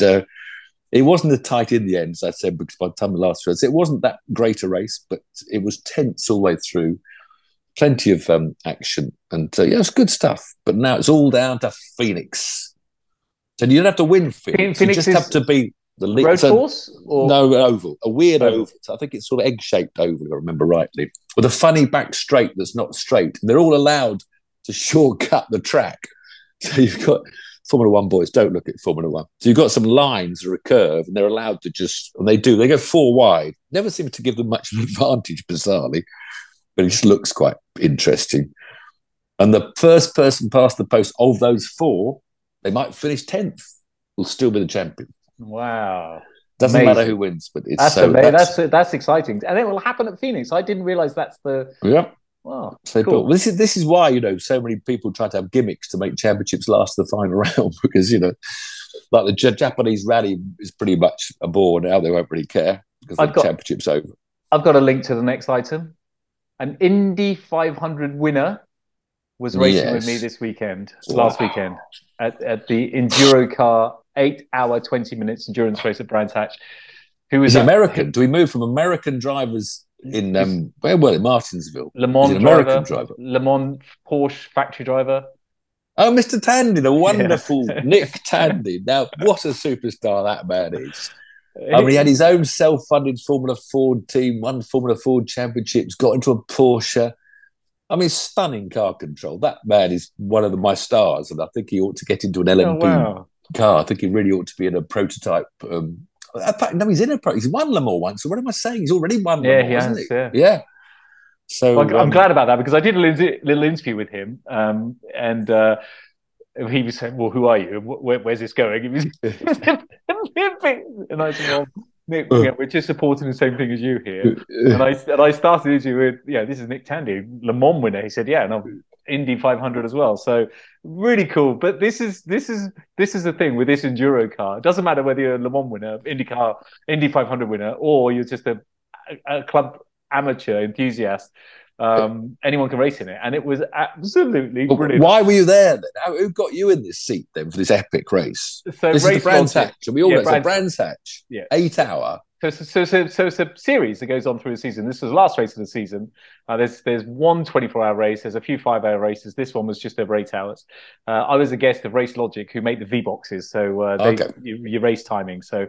it wasn't as tight in the end, as I said, because by the time the last race, it wasn't that great a race, but it was tense all the way through. Plenty of action. And it's good stuff. But now it's all down to Phoenix. So you don't have to win Phoenix. You just have to be the lead. Road course? Or? No, oval. A weird oval. So I think it's sort of egg-shaped oval, if I remember rightly. With a funny back straight that's not straight. They're all allowed to shortcut the track. So you've got Formula One boys, don't look at Formula One. So you've got some lines or a curve, and they're allowed to and they go 4 wide. Never seems to give them much of an advantage, bizarrely. But it just looks quite interesting. And the first person past the post of those 4, they might finish 10th, will still be the champion. Wow. Doesn't matter who wins, but it's that's exciting. And it will happen at Phoenix. I didn't realise that's the... Yeah. Wow, so cool. This is why, so many people try to have gimmicks to make championships last the final round because, like the Japanese rally is pretty much a bore now. They won't really care because the championship's over. I've got a link to the next item. An Indy 500 winner was racing with me last weekend, at the EnduroCar 8-hour, 20 minutes endurance race at Brands Hatch. Who was American? Do we move from American drivers in where were they? Martinsville? Le Mans driver. Le Mans Porsche factory driver. Oh, Mr. Tandy, the wonderful Nick Tandy. Now, what a superstar that man is. I mean, he had his own self-funded Formula Ford team, won Formula Ford championships, got into a Porsche. I mean, stunning car control. That man is one of my stars, and I think he ought to get into an LMP car. I think he really ought to be in a prototype. In fact, no, he's in a prototype. He's won Le Mans once. So what am I saying? He's already won Le Mans, hasn't he? Yeah. So I'm glad about that because I did a little interview with him, and he was saying, "Well, who are you? Where's this going?" He was, and I said, "Well, Nick, we're just supporting the same thing as you here." And I started the interview with, "Yeah, this is Nick Tandy, Le Mans winner." He said, "Yeah," and Indy 500 as well. So really cool. But this is the thing with this enduro car. It doesn't matter whether you're a Le Mans winner, Indy 500 winner, or you're just a club amateur enthusiast. Anyone can race in it, and it was absolutely brilliant. Why were you there then? Who got you in this seat then for this epic race? So this is the Brands Hatch, and we all know it's the Brands Hatch. 8 hour. So it's a series that goes on through the season. This was the last race of the season. There's one 24-hour race. There's a few 5-hour races. This one was just over 8 hours. I was a guest of Race Logic, who make the V boxes. So you race timing. So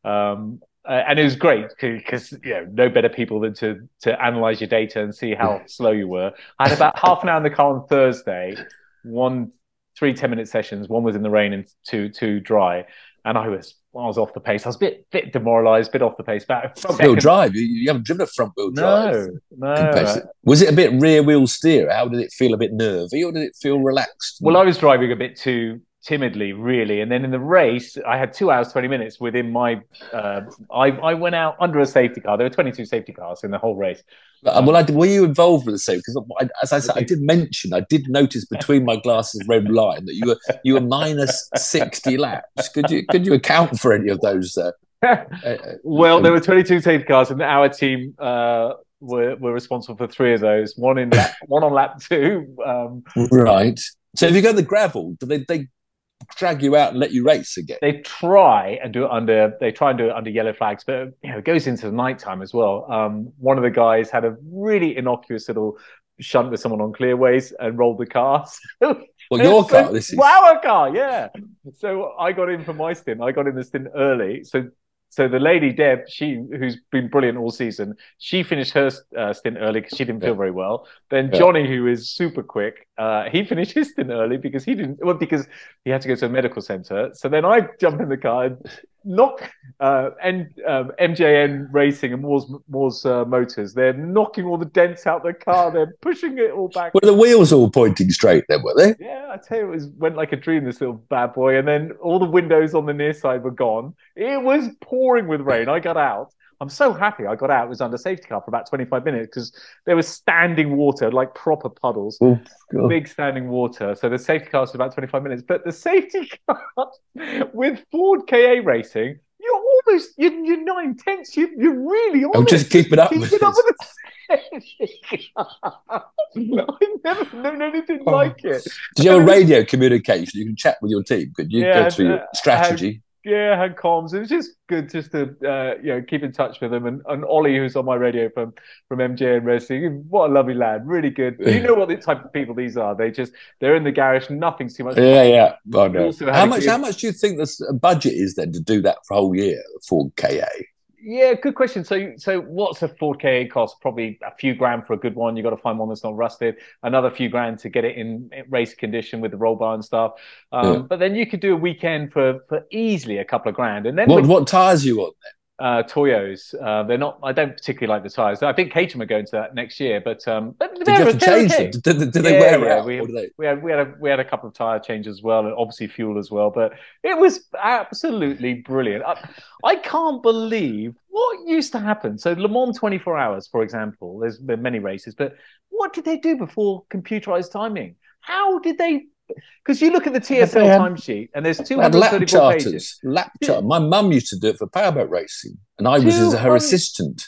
and it was great because no better people than to analyze your data and see how slow you were. I had about half an hour in the car on Thursday. 3 10-minute sessions. One was in the rain and two dry. And I was off the pace. I was a bit demoralised, a bit off the pace. Front wheel drive? You haven't driven a front wheel drive? No. Was it a bit rear wheel steer? How did it feel? A bit nervy, or did it feel relaxed? Well, I was driving a bit too timidly, really. And then in the race, I had 2 hours, 20 minutes within my... I went out under a safety car. There were 22 safety cars in the whole race. Were you involved with the safety? Because as I said, I did notice between my glasses red line that you were minus 60 laps. Could you account for any of those? Well, there were 22 safety cars, and our team were responsible for 3 of those. One on lap 2. Right. So if you go to the gravel, do they drag you out and let you race again? They try and do it under yellow flags, but it goes into the nighttime as well. One of the guys had a really innocuous little shunt with someone on clearways and rolled the car. Well, your car, this is our car, yeah. So I got in for my stint. I got in the stint early. So the lady, Deb, who's been brilliant all season, she finished her stint early because she didn't feel very well. Then Johnny, who is super quick, he finished his stint early because he had to go to a medical centre. So then I jumped in the car and knock MJN Racing and Moore's Motors. They're knocking all the dents out the car. They're pushing it all back. Were the wheels all pointing straight then, were they? Yeah, I tell you, went like a dream, this little bad boy. And then all the windows on the near side were gone. It was pouring with rain. I got out. I'm so happy I got out. It was under safety car for about 25 minutes because there was standing water, like proper puddles, big standing water. So the safety car was about 25 minutes. But the safety car with Ford KA Racing, you're 9/10. You're really on it. I'm just keeping up with it. I've never known anything like it. Did you have a radio communication? You can chat with your team. Could you go through your strategy? I had comms. It was just good just to keep in touch with them. And Ollie, who's on my radio from MJN Racing, what a lovely lad, really good. You know what the type of people these are. They're in the garage, nothing's too much. Yeah. Oh, no. How much do you think the budget is then to do that for a whole year for KA? Yeah, good question. So what's a Ford KA cost? Probably a few grand for a good one. You got to find one that's not rusted. Another few grand to get it in race condition with the roll bar and stuff. But then you could do a weekend for easily a couple of grand. And then what tyres are you on then? Toyos. They're not. I don't particularly like the tyres. I think Caterham are going to that next year. But did you have to change them? Did they wear out? We had a couple of tyre changes as well, and obviously fuel as well. But it was absolutely brilliant. I can't believe what used to happen. So Le Mans 24 hours, for example. There's been many races, but what did they do before computerized timing? How did they? Because you look at the TSL timesheet and there's 234 pages. Lap chart. My mum used to do it for powerboat racing, and I was her assistant.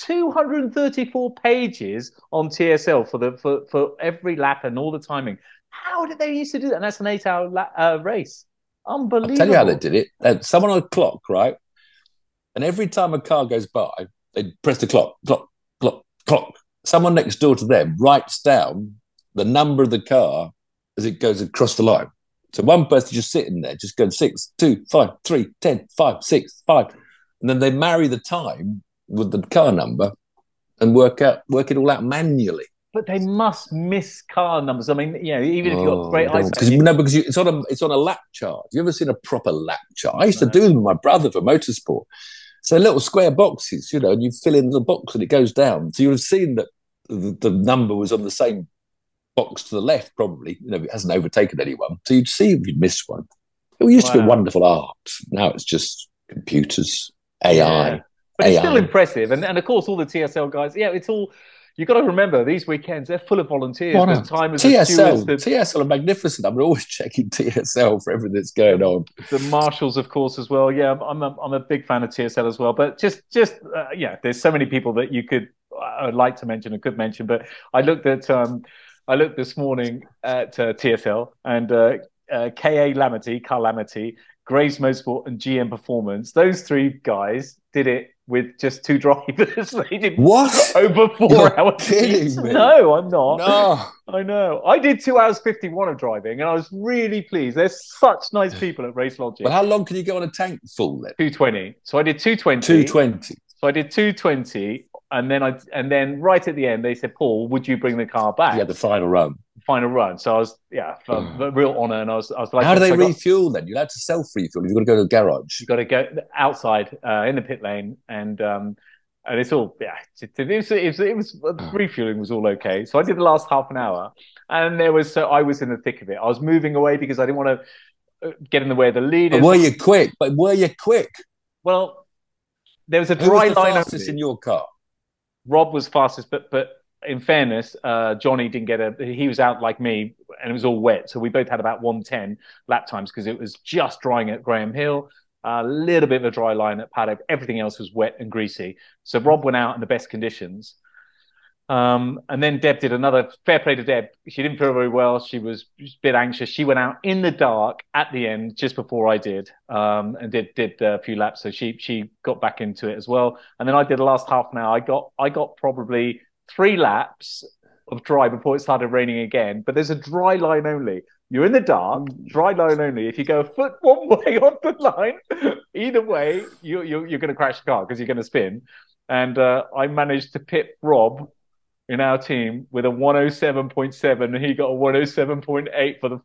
234 pages on TSL for every lap and all the timing. How did they used to do that? And that's an 8-hour race. Unbelievable. I'll tell you how they did it. They had someone on a clock, right? And every time a car goes by, they press the clock. Someone next door to them writes down the number of the car as it goes across the line. So one person just sitting there, just going 6, 2, 5, 3, 10, 5, 6, 5. And then they marry the time with the car number and work it all out manually. But they must miss car numbers. I mean, even if you've got great eyes. Because it's on a lap chart. Have you ever seen a proper lap chart? I used to do them with my brother for motorsport. So little square boxes, and you fill in the box and it goes down. So you'll have seen that the number was on the same box to the left, probably. It hasn't overtaken anyone. So you'd see if you'd missed one. It used to be a wonderful art. Now it's just computers, AI. Yeah. But it's still impressive. And of course, all the TSL guys, it's all... You've got to remember, these weekends, they're full of volunteers. Well, The timers, TSL, the stewards, TSL are magnificent. I'm always checking TSL for everything that's going on. the marshals, of course, as well. Yeah, I'm a big fan of TSL as well. But just yeah, there's so many people that you could like to mention and could mention. But I looked this morning at TSL and KA Lamity, Carl Lamity, Graves Motorsport, and GM Performance. Those three guys did it with just two drivers. They did what? over 4 You're hours. kidding me. No, I'm not. No. I know. I did 2 hours 51 of driving, and I was really pleased. There's such nice people at Race Logic. But how long can you go on a tank full then? 220. So I did 220. 220. So I did 220, and then right at the end they said, "Paul, would you bring the car back?" Yeah, the final run. Final run. So I was a real honour, and I was like, how do they refuel then? You're allowed to self refuel. You've got to go to the garage. You've got to go outside in the pit lane, and it's all it was refueling was all okay. So I did the last half an hour, and I was in the thick of it. I was moving away because I didn't want to get in the way of the leaders. But were you quick? Well, there was a dry line. Who was the fastest in your car? Rob was fastest, but in fairness, Johnny didn't get he was out like me, and it was all wet. So we both had about 110 lap times because it was just drying at Graham Hill, a little bit of a dry line at Paddock. Everything else was wet and greasy. So Rob went out in the best conditions. And then Deb did another fair play to Deb. She didn't feel very well. She was a bit anxious. She went out in the dark at the end, just before I did, and did a few laps. So she got back into it as well. And then I did the last half an hour. I got probably 3 laps of dry before it started raining again. But there's a dry line only. You're in the dark, dry line only. If you go a foot one way on the line, either way, you're going to crash the car because you're going to spin. And I managed to pit Rob in our team with a 107.7, and he got a 107.8 for the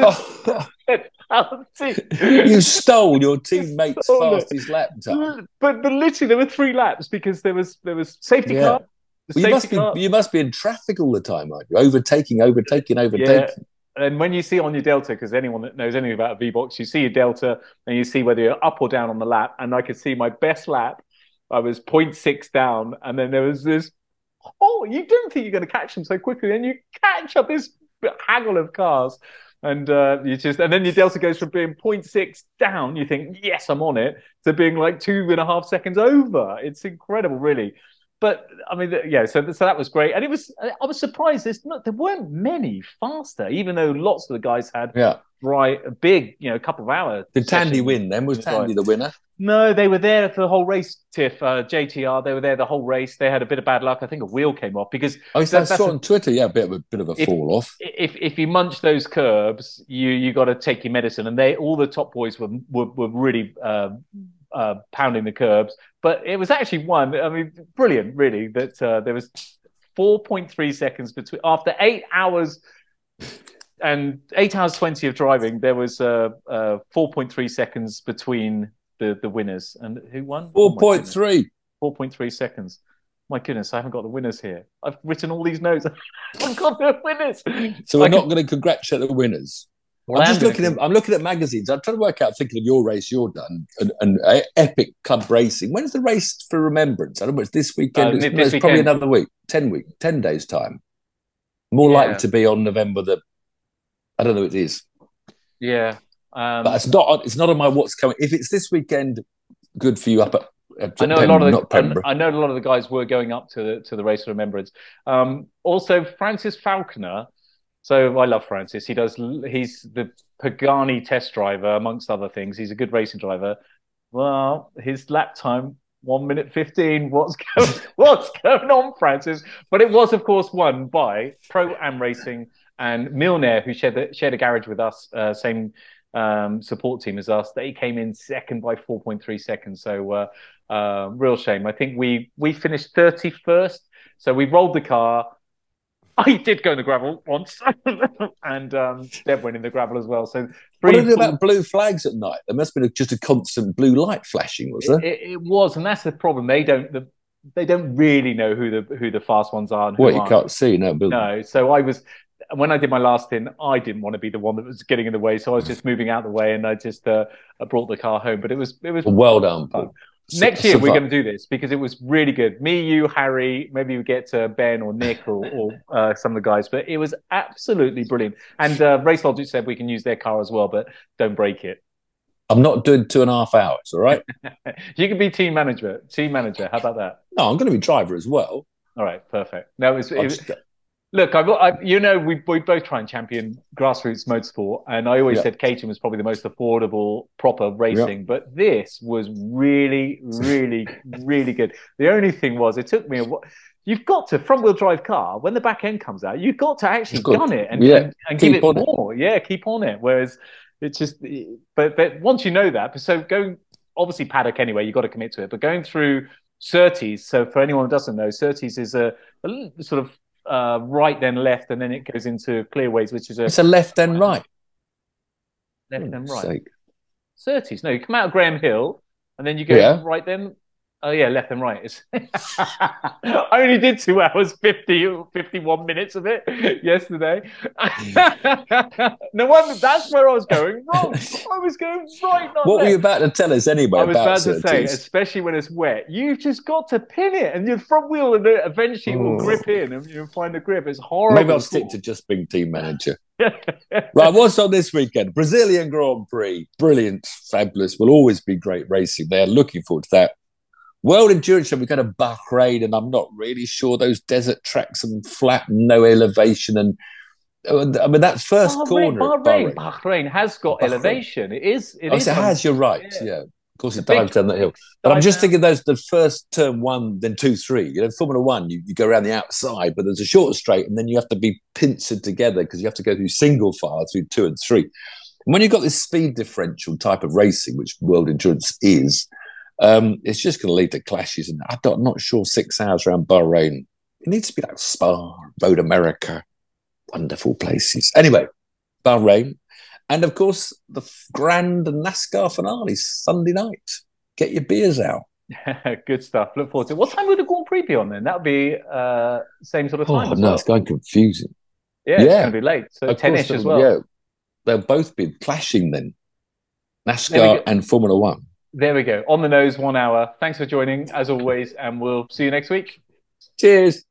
fastest. You stole your teammate's fastest lap time. But literally, there were 3 laps because there was safety car. Well, you must be in traffic all the time, aren't you? Overtaking. Yeah. And when you see on your Delta, because anyone that knows anything about a V-Box, you see your Delta and you see whether you're up or down on the lap. And I could see my best lap, I was 0.6 down, and then there was this. Oh, you don't think you're going to catch them so quickly, then you catch up this haggle of cars, and then your Delta goes from being 0.6 down, you think yes, I'm on it, to being like 2.5 seconds over. It's incredible, really. But I mean, so that was great, and I was surprised. There weren't many faster, even though lots of the guys had a big, couple of hours. Did Tandy win then? Was Tandy the winner? No, they were there for the whole race, Tiff. JTR, they were there the whole race. They had a bit of bad luck. I think a wheel came off because I saw on Twitter, a bit of a fall off. If you munch those curbs, you got to take your medicine. And all the top boys were really pounding the curbs. But it was actually brilliant, really, that there was 4.3 seconds between after 8 hours. And 8 hours 20 of driving, there was 4.3 seconds between the winners. And who won? 4.3. 4.3 seconds. My goodness, I haven't got the winners here. I've written all these notes. I haven't got the winners. So we're not going to congratulate the winners. Well, I'm looking at magazines. I'm trying to work out, thinking of your race you're done and Epic Club Racing. When's the race for Remembrance? I don't know. It's this weekend. It's probably another week. 10 days time. More likely to be on November the. I don't know. It is. Yeah. But it's not on my what's coming. If it's this weekend, good for you up at. I know a lot of the guys were going up to the race of Remembrance. Also, Francis Falconer. So I love Francis. He's the Pagani test driver, amongst other things. He's a good racing driver. Well, his lap time 1 minute 15. What's going on, Francis? But it was, of course, won by Pro Am Racing and Milner, who shared a garage with us, same support team as us. They came in second by 4.3 seconds. So real shame. I think we finished 31st. So we rolled the car. I did go in the gravel once, and Deb went in the gravel as well. So, what did you do about blue flags at night? There must have been just a constant blue light flashing, was there? It was, and that's the problem. They don't really know who the fast ones are. And who you can't see, no. No, so when I did my last stint, I didn't want to be the one that was getting in the way, so I was just moving out of the way, and I just brought the car home. But it was well done, Paul. Next year, we're going to do this because it was really good. Me, you, Harry, maybe we get Ben or Nick or some of the guys, but it was absolutely brilliant. And Race Logic said we can use their car as well, but don't break it. I'm not doing 2.5 hours, all right? You can be team manager. How about that? No, I'm going to be driver as well. All right, perfect. No, look, we both try and champion grassroots motorsport, and I always said Caterham was probably the most affordable, proper racing, but this was really, really, really good. The only thing was, it took me a while. You've got to front-wheel drive car when the back end comes out. You've got to actually gun it and give it more. Yeah, keep on it. Whereas it's just, but once you know that, so going obviously paddock anyway, you've got to commit to it. But going through Surtees, so for anyone who doesn't know, Surtees is a sort of right then left, and then it goes into Clearways, which is it's a left then right. Left then right. Surtees. No, you come out of Graham Hill, and then you go right then. Oh, yeah, left and right. I only did 2 hours, 51 minutes of it yesterday. No wonder, that's where I was going wrong. I was going right, not What left. were you about to tell us anyway? I was about to say, especially when it's wet, you've just got to pin it, and your front wheel and eventually will grip in, and you'll find a grip. It's horrible. Maybe I'll stick to just being team manager. Right, what's on this weekend? Brazilian Grand Prix. Brilliant, fabulous. Will always be great racing there. Looking forward to that. World Endurance Show, we go to Bahrain, and I'm not really sure those desert tracks and flat, no elevation. And I mean, that first corner. Bahrain has got elevation. It is. It has, you're right. Yeah. Of course, it dives down that hill. But I'm just thinking the first turn 1, then 2, 3. You know, Formula One, you go around the outside, but there's a short straight, and then you have to be pincered together because you have to go through single file through 2 and 3. And when you've got this speed differential type of racing, which World Endurance is, it's just going to lead to clashes. And I'm not sure 6 hours around Bahrain. It needs to be like Spa, Road America, wonderful places. Anyway, Bahrain. And of course, the grand NASCAR finale, Sunday night. Get your beers out. Good stuff. Look forward to it. What time would the Grand Prix be on then? That would be same sort of time as well. It's going confusing. Yeah, it's going to be late. So 10-ish as well. Yeah, they'll both be clashing then. NASCAR and Formula One. There we go. On the nose, 1 hour. Thanks for joining, as always, and we'll see you next week. Cheers.